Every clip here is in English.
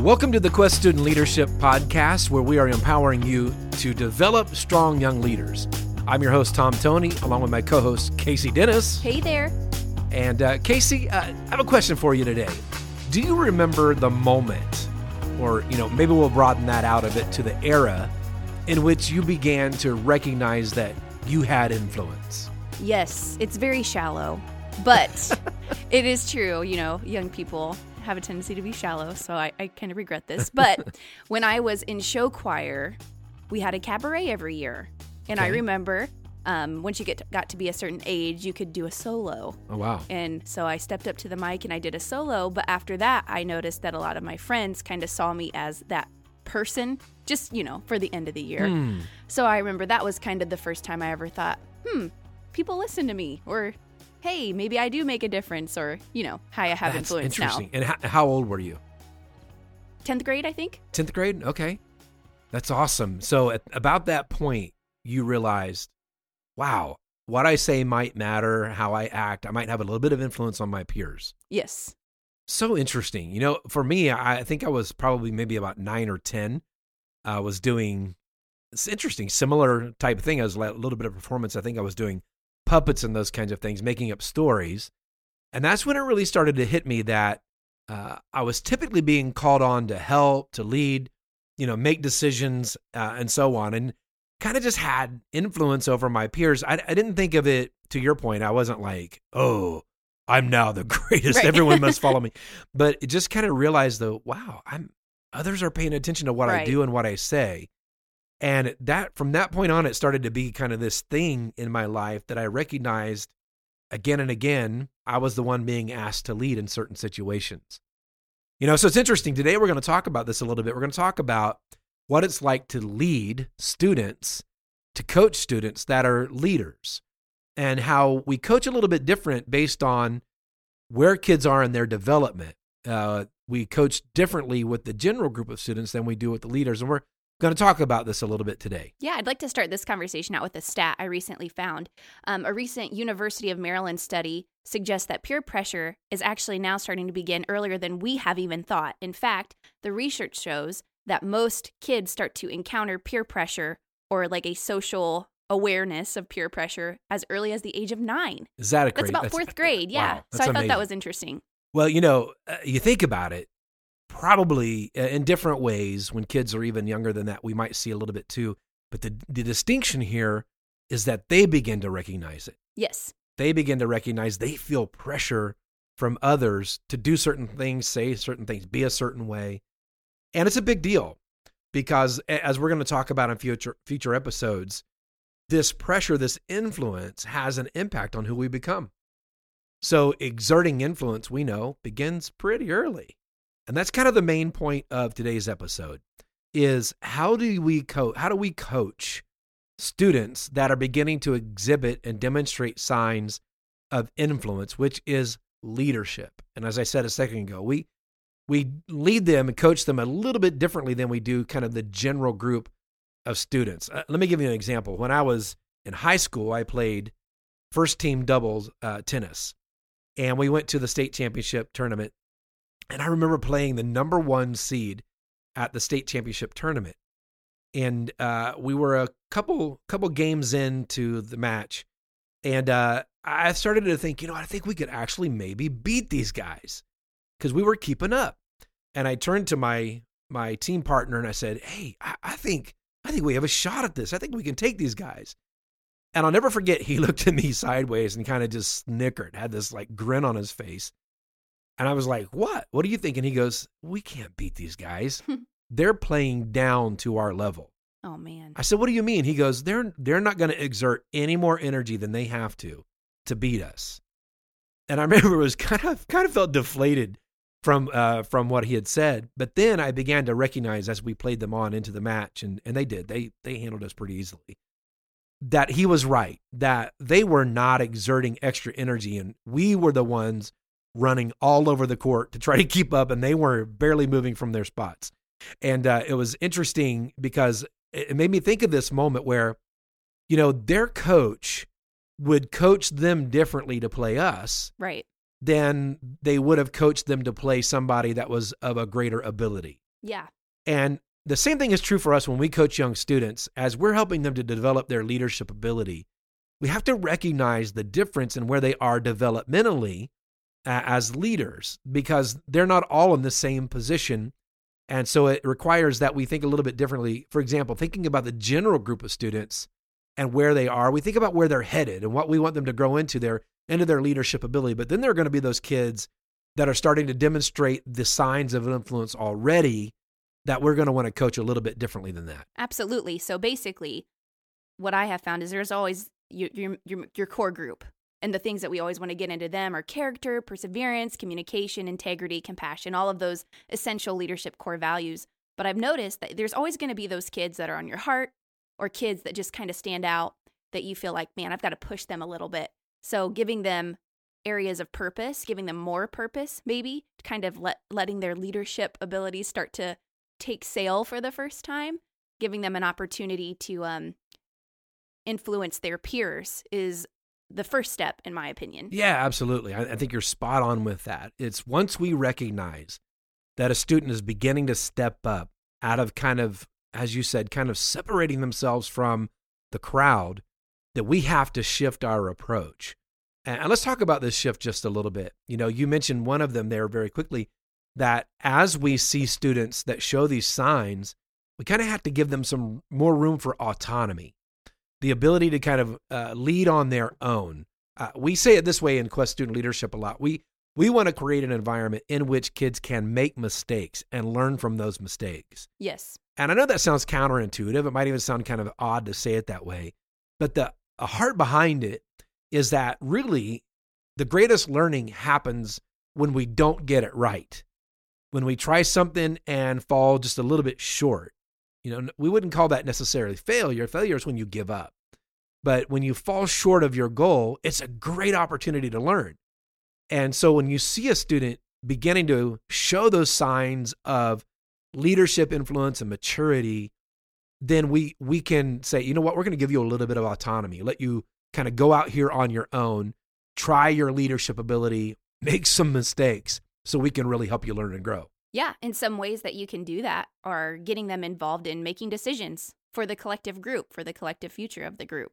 Welcome to the Quest Student Leadership Podcast, where we are empowering you to develop strong young leaders. I'm your host, Tom Toney, along with my co-host, Casey Dennis. Hey there. And Casey, I have a question for you today. Do you remember the moment, or maybe we'll broaden that out a bit to the era in which you began to recognize that you had influence? Yes, it's very shallow, but it is true. Young people have a tendency to be shallow, so I kind of regret this. But when I was in show choir, we had a cabaret every year. And Okay. I remember once you got to be a certain age, you could do a solo. Oh, wow. And so I stepped up to the mic and I did a solo. But after that, I noticed that a lot of my friends kind of saw me as that person, just, for the end of the year. So I remember that was kind of the first time I ever thought, people listen to me, or hey, maybe I do make a difference, or, how I have That's influence interesting. now. And how old were you? 10th grade, I think. 10th grade? Okay. That's awesome. So at about that point, you realized, wow, what I say might matter, how I act. I might have a little bit of influence on my peers. Yes. So interesting. For me, I think I was probably maybe about 9 or 10. I was doing, it's interesting, similar type of thing. I was a little bit of performance. I think I was doing puppets and those kinds of things, making up stories. And that's when it really started to hit me that I was typically being called on to help, to lead, make decisions and so on. And kind of just had influence over my peers. I didn't think of it, to your point, I wasn't like, oh, I'm now the greatest. Right. Everyone must follow me. But it just kind of realized, though, wow, others are paying attention to what I Right. do and what I say. And that from that point on, it started to be kind of this thing in my life that I recognized again and again. I was the one being asked to lead in certain situations. So it's interesting. Today, we're going to talk about this a little bit. We're going to talk about what it's like to lead students, to coach students that are leaders, and how we coach a little bit different based on where kids are in their development. We coach differently with the general group of students than we do with the leaders, and we're going to talk about this a little bit today. Yeah, I'd like to start this conversation out with a stat I recently found. A recent University of Maryland study suggests that peer pressure is actually now starting to begin earlier than we have even thought. In fact, the research shows that most kids start to encounter peer pressure, or like a social awareness of peer pressure, as early as the age of 9. Is that a That's about 4th grade, yeah. Wow, So that's I thought that amazing. was interesting. Well, you think about it, probably in different ways. When kids are even younger than that, we might see a little bit too. But the distinction here is that they begin to recognize it. Yes. They begin to recognize they feel pressure from others to do certain things, say certain things, be a certain way. And it's a big deal because, as we're going to talk about in future episodes, this pressure, this influence has an impact on who we become. So exerting influence, we know, begins pretty early. And that's kind of the main point of today's episode is how do we coach students that are beginning to exhibit and demonstrate signs of influence, which is leadership. And as I said a second ago, we lead them and coach them a little bit differently than we do kind of the general group of students. Let me give you an example. When I was in high school, I played first team doubles tennis, and we went to the state championship tournament. And I remember playing the number 1 seed at the state championship tournament. And we were a couple games into the match. And I started to think, I think we could actually maybe beat these guys because we were keeping up. And I turned to my team partner and I said, hey, I think we have a shot at this. I think we can take these guys. And I'll never forget, he looked at me sideways and kind of just snickered, had this like grin on his face. And I was like, what? What do you think? And he goes, we can't beat these guys. They're playing down to our level. Oh, man. I said, what do you mean? He goes, they're not going to exert any more energy than they have to beat us. And I remember it was kind of felt deflated from what he had said. But then I began to recognize as we played them on into the match, and they did. They handled us pretty easily. That he was right, that they were not exerting extra energy, and we were the ones running all over the court to try to keep up, and they were barely moving from their spots. And it was interesting because it made me think of this moment where, their coach would coach them differently to play us. Right. Than they would have coached them to play somebody that was of a greater ability. Yeah. And the same thing is true for us when we coach young students. As we're helping them to develop their leadership ability, we have to recognize the difference in where they are developmentally as leaders, because they're not all in the same position. And so it requires that we think a little bit differently. For example, thinking about the general group of students and where they are, we think about where they're headed and what we want them to grow into their leadership ability. But then there are going to be those kids that are starting to demonstrate the signs of influence already that we're going to want to coach a little bit differently than that. Absolutely. So basically, what I have found is there's always your core group. And the things that we always want to get into them are character, perseverance, communication, integrity, compassion, all of those essential leadership core values. But I've noticed that there's always going to be those kids that are on your heart, or kids that just kind of stand out that you feel like, man, I've got to push them a little bit. So giving them areas of purpose, giving them more purpose, maybe kind of letting their leadership abilities start to take sail for the first time, giving them an opportunity to influence their peers is the first step, in my opinion. Yeah, absolutely. I think you're spot on with that. It's once we recognize that a student is beginning to step up out of kind of, as you said, kind of separating themselves from the crowd, that we have to shift our approach. And let's talk about this shift just a little bit. You know, you mentioned one of them there very quickly, that as we see students that show these signs, we kind of have to give them some more room for autonomy, the ability to kind of lead on their own. We say it this way in Quest Student Leadership a lot. We want to create an environment in which kids can make mistakes and learn from those mistakes. Yes. And I know that sounds counterintuitive. It might even sound kind of odd to say it that way. But the heart behind it is that really the greatest learning happens when we don't get it right. When we try something and fall just a little bit short. You know, we wouldn't call that necessarily failure. Failure is when you give up. But when you fall short of your goal, it's a great opportunity to learn. And so when you see a student beginning to show those signs of leadership influence and maturity, then we can say, you know what, we're going to give you a little bit of autonomy, let you kind of go out here on your own, try your leadership ability, make some mistakes so we can really help you learn and grow. Yeah, and some ways that you can do that are getting them involved in making decisions for the collective group, for the collective future of the group.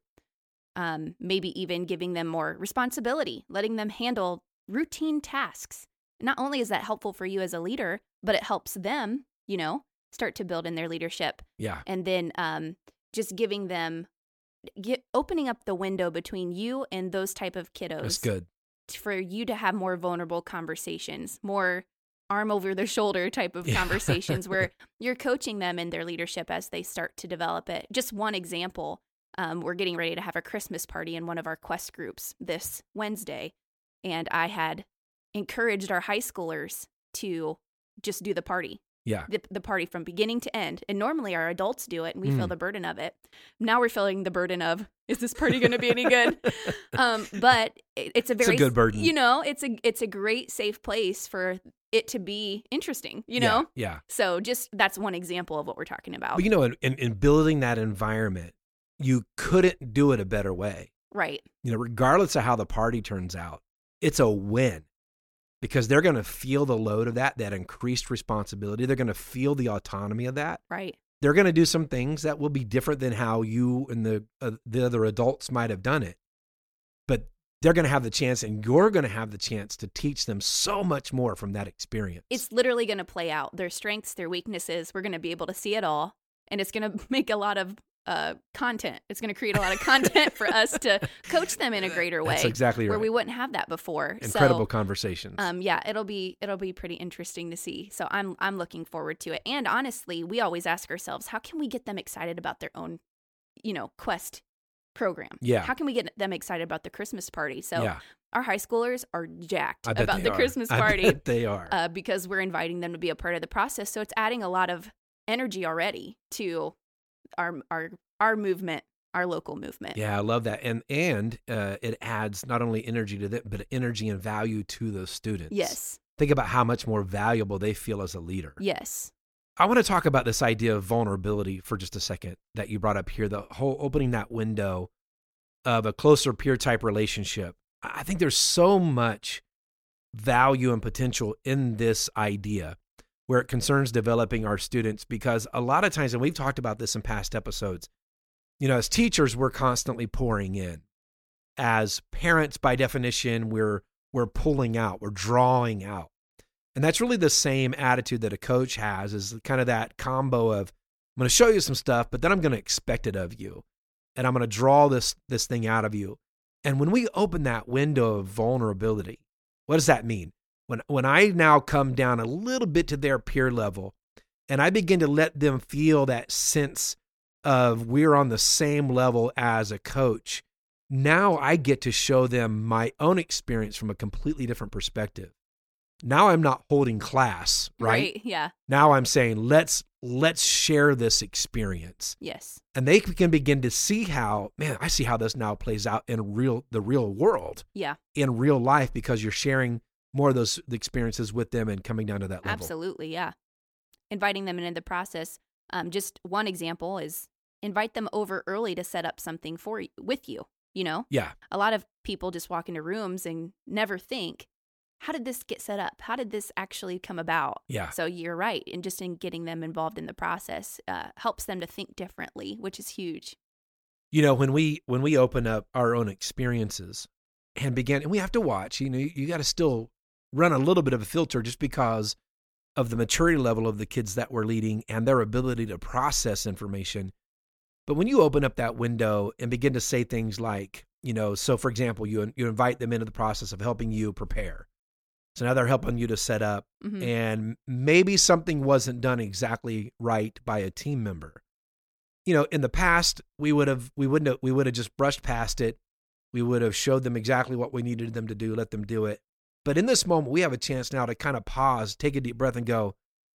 Maybe even giving them more responsibility, letting them handle routine tasks. Not only is that helpful for you as a leader, but it helps them, you know, start to build in their leadership. Yeah. And then just giving them, opening up the window between you and those type of kiddos. That's good. For you to have more vulnerable conversations, more arm over their shoulder type of conversations where you're coaching them in their leadership as they start to develop it. Just one example, we're getting ready to have a Christmas party in one of our Quest groups this Wednesday, and I had encouraged our high schoolers to just do the party. Yeah. The party from beginning to end. And normally our adults do it and we feel the burden of it. Now we're feeling the burden of, is this party going to be any good? But it's a very, it's a good burden. You know, it's a great safe place for it to be interesting, you know? Yeah. So just, that's one example of what we're talking about. But you know, in building that environment, you couldn't do it a better way. Right. You know, regardless of how the party turns out, it's a win. Because they're going to feel the load of that increased responsibility. They're going to feel the autonomy of that. Right. They're going to do some things that will be different than how you and the other adults might have done it. But they're going to have the chance, and you're going to have the chance to teach them so much more from that experience. It's literally going to play out. Their strengths, their weaknesses, we're going to be able to see it all. And it's going to make a lot of content. It's going to create a lot of content for us to coach them in a greater way. That's exactly right. Where we wouldn't have that before. Incredible conversations. Yeah, it'll be pretty interesting to see. So I'm looking forward to it. And honestly, we always ask ourselves, how can we get them excited about their own, you know, Quest program? Yeah. How can we get them excited about the Christmas party? So yeah. Our high schoolers are jacked about the Christmas party. I bet they are. Because we're inviting them to be a part of the process. So it's adding a lot of energy already to our movement, our local movement. Yeah, I love that. And it adds not only energy to them, but energy and value to those students. Yes. Think about how much more valuable they feel as a leader. Yes. I want to talk about this idea of vulnerability for just a second that you brought up here, the whole opening that window of a closer peer type relationship. I think there's so much value and potential in this idea. where it concerns developing our students, because a lot of times, and we've talked about this in past episodes, as teachers, we're constantly pouring in. As parents, by definition, we're pulling out, we're drawing out. And that's really the same attitude that a coach has, is kind of that combo of, I'm going to show you some stuff, but then I'm going to expect it of you. And I'm going to draw this thing out of you. And when we open that window of vulnerability, what does that mean? When I now come down a little bit to their peer level, and I begin to let them feel that sense of we're on the same level as a coach, now I get to show them my own experience from a completely different perspective. Now I'm not holding class, right? Yeah. Now I'm saying, let's share this experience. Yes. And they can begin to see how, I see how this now plays out in the real world. Yeah. In real life, because you're sharing more of the experiences with them and coming down to that level. Absolutely, yeah. Inviting them into the process. Just one example is invite them over early to set up something with you, Yeah. A lot of people just walk into rooms and never think, how did this get set up? How did this actually come about? Yeah. So you're right. And just in getting them involved in the process helps them to think differently, which is huge. When we open up our own experiences and we have to watch, you got to still run a little bit of a filter just because of the maturity level of the kids that we're leading and their ability to process information. But when you open up that window and begin to say things like, so for example, you invite them into the process of helping you prepare. So now they're helping you to set up, mm-hmm. and maybe something wasn't done exactly right by a team member. In the past, we would have just brushed past it. We would have showed them exactly what we needed them to do, let them do it. But in this moment, we have a chance now to kind of pause, take a deep breath, and go,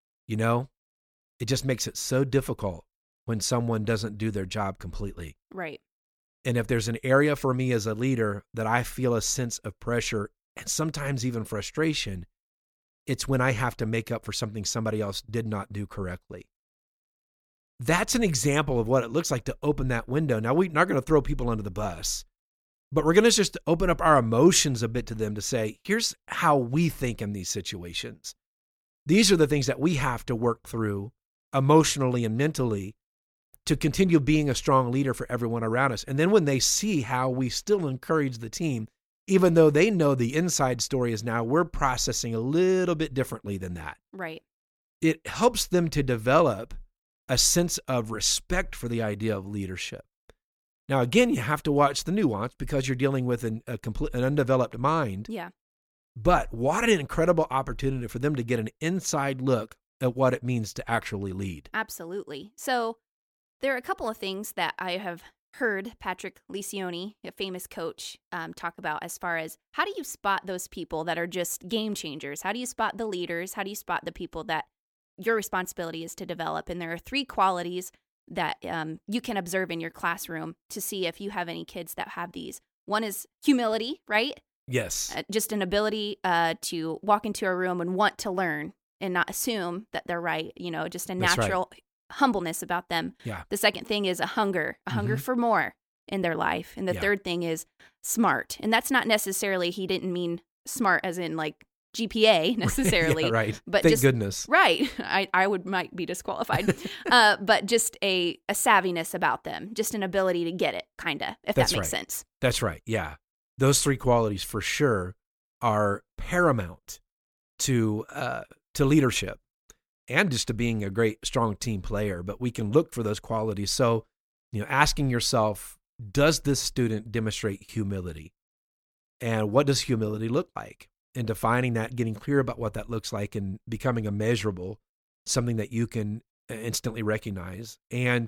it just makes it so difficult when someone doesn't do their job completely. Right. And if there's an area for me as a leader that I feel a sense of pressure and sometimes even frustration, it's when I have to make up for something somebody else did not do correctly. That's an example of what it looks like to open that window. Now, we're not going to throw people under the bus, but we're going to just open up our emotions a bit to them to say, here's how we think in these situations. These are the things that we have to work through emotionally and mentally to continue being a strong leader for everyone around us. And then when they see how we still encourage the team, even though they know the inside story is now we're processing a little bit differently than that. Right. It helps them to develop a sense of respect for the idea of leadership. Now, again, you have to watch the nuance because you're dealing with an undeveloped mind. Yeah. But what an incredible opportunity for them to get an inside look at what it means to actually lead. Absolutely. So there are a couple of things that I have heard Patrick Lencioni, a famous coach, talk about as far as how do you spot those people that are just game changers? How do you spot the leaders? How do you spot the people that your responsibility is to develop? And there are 3 qualities that you can observe in your classroom to see if you have any kids that have these. One is humility, right? Yes. Just an ability to walk into a room and want to learn and not assume that they're right. Just a natural humbleness about them. Yeah. The second thing is a hunger Mm-hmm. for more in their life. And the third thing is smart. And that's not necessarily, he didn't mean smart as in like GPA necessarily. Yeah, right. But Thank just, goodness. Right. I might be disqualified. But just a savviness about them, just an ability to get it, kind of, if That's that makes right. sense. That's right. Yeah. Those 3 qualities for sure are paramount to leadership and just to being a great, strong team player. But we can look for those qualities. So, asking yourself, does this student demonstrate humility? And what does humility look like? And defining that, getting clear about what that looks like and becoming a measurable, something that you can instantly recognize. And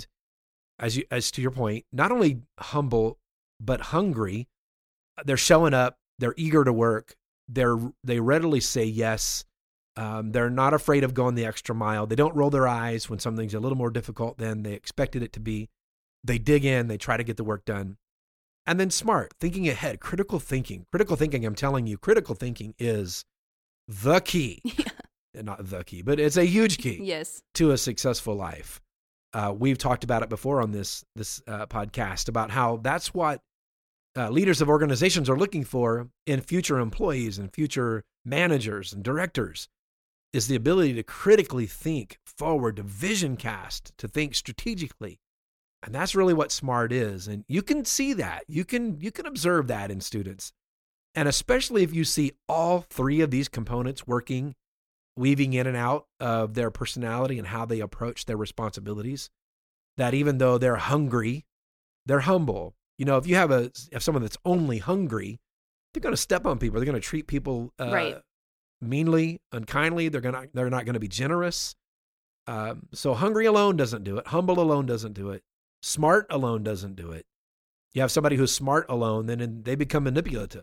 as to your point, not only humble, but hungry. They're showing up. They're eager to work. They readily say yes. They're not afraid of going the extra mile. They don't roll their eyes when something's a little more difficult than they expected it to be. They dig in. They try to get the work done. And then smart, thinking ahead, critical thinking. Critical thinking, I'm telling you, critical thinking is the key. Not the key, but it's a huge key Yes. to a successful life. We've talked about it before on this podcast about how that's what leaders of organizations are looking for in future employees and future managers and directors is the ability to critically think forward, to vision cast, to think strategically. And that's really what SMART is. And you can see that. You can observe that in students. And especially if you see all three of these components working, weaving in and out of their personality and how they approach their responsibilities, that even though they're hungry, they're humble. If you have someone that's only hungry, they're going to step on people. They're going to treat people meanly, unkindly. They're not going to be generous. So hungry alone doesn't do it. Humble alone doesn't do it. Smart alone doesn't do it. You have somebody who's smart alone, then they become manipulative,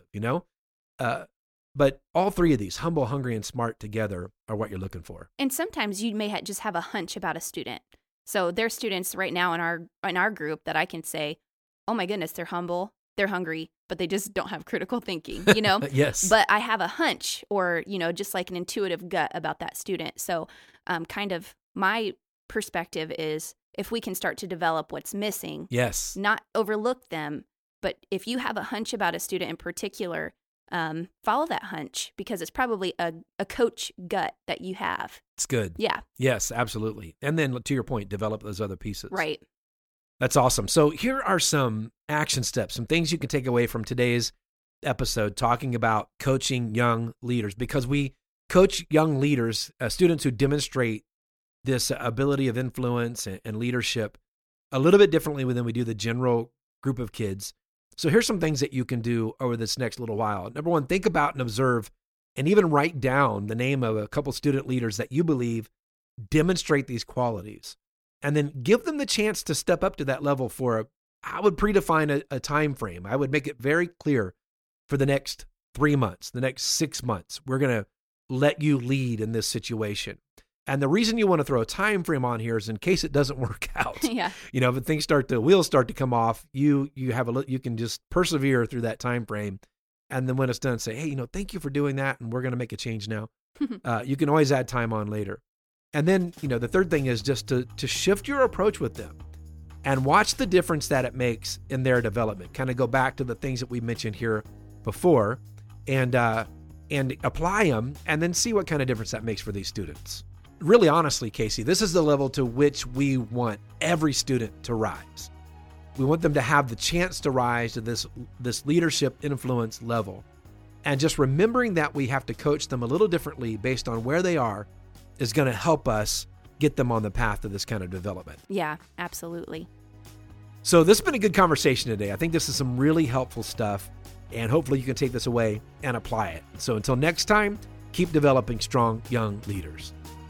But all three of these, humble, hungry, and smart together, are what you're looking for. And sometimes you may just have a hunch about a student. So there's students right now in our group that I can say, oh my goodness, they're humble, they're hungry, but they just don't have critical thinking, Yes. But I have a hunch or, just like an intuitive gut about that student. So kind of my perspective is if we can start to develop what's missing, yes, not overlook them, but if you have a hunch about a student in particular, follow that hunch because it's probably a coach gut that you have. It's good. Yeah. Yes, absolutely. And then to your point, develop those other pieces. Right. That's awesome. So here are some action steps, some things you can take away from today's episode talking about coaching young leaders, because we coach young leaders, students who demonstrate this ability of influence and leadership a little bit differently than we do the general group of kids. So here's some things that you can do over this next little while. Number one, think about and observe and even write down the name of a couple student leaders that you believe demonstrate these qualities. And then give them the chance to step up to that level I would predefine a time frame. I would make it very clear for the next 3 months, the next 6 months, we're going to let you lead in this situation. And the reason you want to throw a time frame on here is in case it doesn't work out. Yeah. If wheels start to come off, you can just persevere through that time frame. And then when it's done, say, hey, thank you for doing that. And we're going to make a change now. You can always add time on later. And then, the third thing is just to shift your approach with them and watch the difference that it makes in their development. Kind of go back to the things that we mentioned here before and apply them and then see what kind of difference that makes for these students. Really, honestly, Casey, this is the level to which we want every student to rise. We want them to have the chance to rise to this leadership influence level. And just remembering that we have to coach them a little differently based on where they are is going to help us get them on the path of this kind of development. Yeah, absolutely. So this has been a good conversation today. I think this is some really helpful stuff, and hopefully you can take this away and apply it. So until next time, keep developing strong young leaders.